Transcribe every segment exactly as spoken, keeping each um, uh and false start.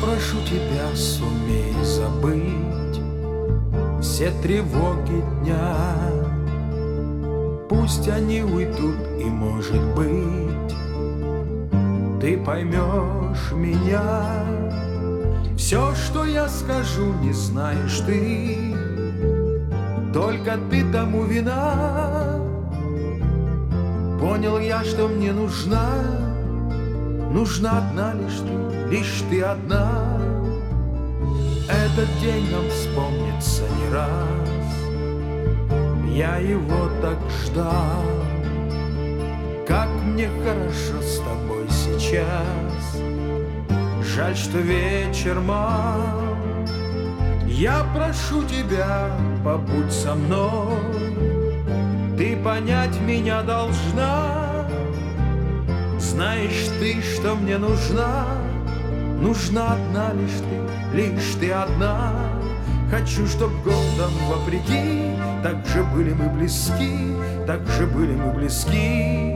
прошу тебя, сумей забыть все тревоги дня. Пусть они уйдут, и, может быть, ты поймешь меня. Все, что я скажу, не знаешь ты, только ты тому вина. Понял я, что мне нужна, нужна одна лишь ты, лишь ты одна. Этот день нам вспомнится не раз, я его так ждал. Как мне хорошо с тобой сейчас, жаль, что вечер мал. Я прошу тебя, побудь со мной, ты понять меня должна. Знаешь ты, что мне нужна, нужна одна лишь ты, лишь ты одна. Хочу, чтоб годом вопреки так же были мы близки, так же были мы близки.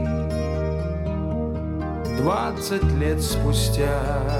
Двадцать лет спустя.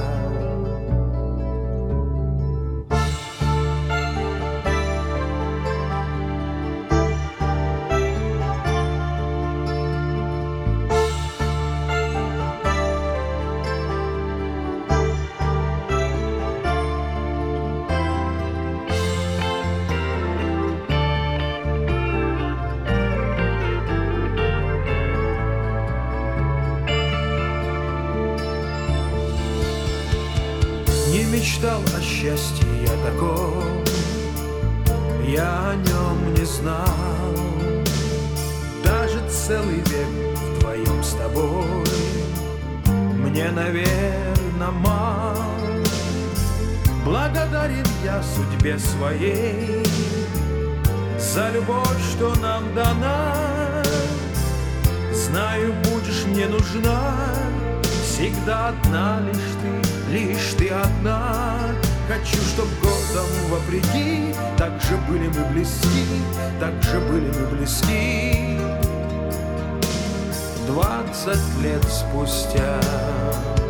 Не мечтал о счастье я таком, я о нем не знал. Даже целый век вдвоем с тобой мне, наверно, мал. Благодарен я судьбе своей за любовь, что нам дана. Знаю, будешь мне нужна, всегда одна лишь ты, лишь ты одна. Хочу, чтоб годом вопреки так же были мы близки, так же были мы близки. Двадцать лет спустя.